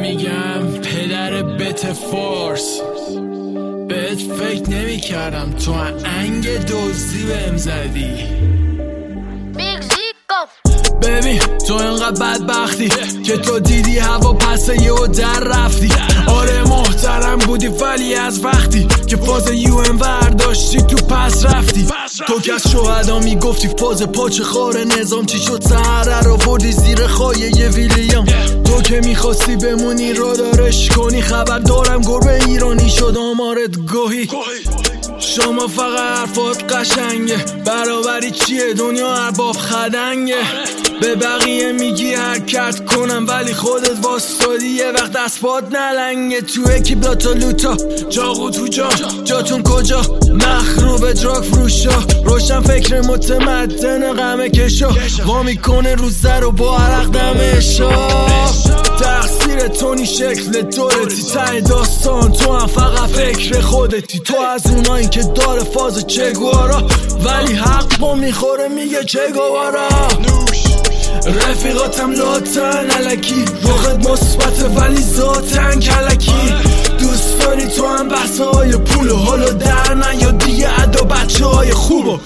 میگم پدر بت فورس، بهت فکر نمی کردم تو انگ دزدی بهم زدی. ببین تو اینقدر بدبختی که تو دیدی هوا پسه یهو در رفتی. آره محترم بودی ولی از وقتی که فاز UN ورداشتی تو پس رفتی. تو که از شهدا میگفتی فاز پاچه خار نظام چی شد سهره رو بردی زیر خایه ی ویلیام. تو که میخواستی بمونی رو دارش کنی، خبر دارم گربه ایرانی شد آمارت گوهی. شما فقط حرفات قشنگه، برابری چیه دنیا ارباب خدنگه. به بقیه میگی حرکت کنم ولی خودت واسطادی یه وقت دست پات نلنگه. تو اکی بلاتا لوتا جاغو تو جاتون کجا مخروب دراگ فروشا، روشن فکر متمدن غمه کشا وا میکنه روزه رو با عرق دمشا. تقصیر تونی شکل دورتی ته داستان، تو هم فقط فکر خودتی. تو از اونایی که داره فاز چگوارا ولی حق با میخوره میگه چگوارا. رفیقاتم لاتن علکی، روحت مثبت ولی ذاتن کلکی. دوست داری تو هم بحثای پول و حالو در نیا دیگه ادا بچه های خوبو.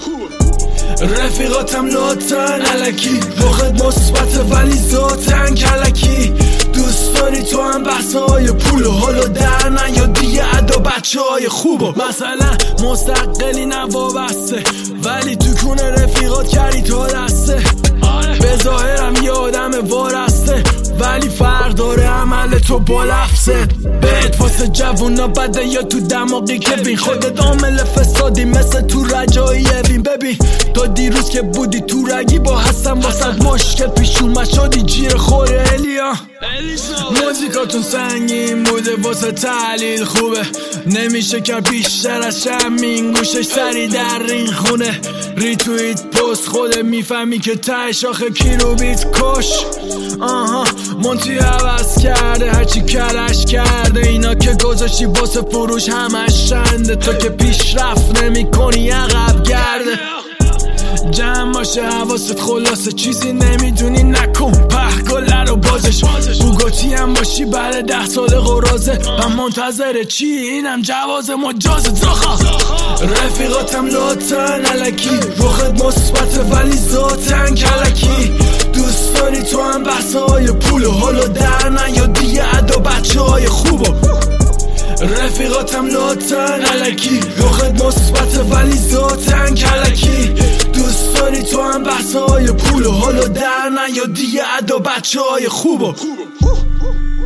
رفیقاتم لاتن علکی، روحت مثبت ولی ذاتن کلکی. دوست داری تو هم بحثای پول و حالو در نیا دیگه ادا بچه های خوبو. مثلا مستقلی نوابسته ولی تو کونه رفیقات کردی تا دسته. به ظاهرم یه آدم وارسته ولی فرق داره عمل تو با لفظت. بهت واسه جوونا بده یا تو دماغی کوین، خودت عامل فسادی مثل تو رجایی اوین. ببین تا دیروز که بودی تو رگی با هستم واسه مشکل پیشون مشادی جیر خوره الیا. موزیکاتون سنگین بوده واسه تحلیل خوبه، نمیشه که بیشتر از شمین گوشش سری در رین خونه. ریتویت پست خود میفهمی که تهش آخه کی رو بیت کش. آها مونتی عوض کرده هرچی کلش کرده، اینا که گذاشتی واسه فروش همش شنده. تو که پیشرفت نمی کنی عقب گرده. جمع باشه حواست خلاصه چیزی نمیدونی نکن پهگله رو بازش. بوگاتی هم باشی بعد 10 سال قرازه و منتظر چی اینم جواز مجازه زخا. رفیقاتم لاتن علکی، روحت مثبت ولی ذاتن کلکی. دوست داری تو هم بحثای پول و حالو در نیا دیگه ادا بچه های خوبو. رفیقاتم لاتن علکی، روحت مثبت ولی ذاتن کلکی. دوست داری تو هم بحثای پول و حالو در نیا دیگه ادا بچه های خوبو.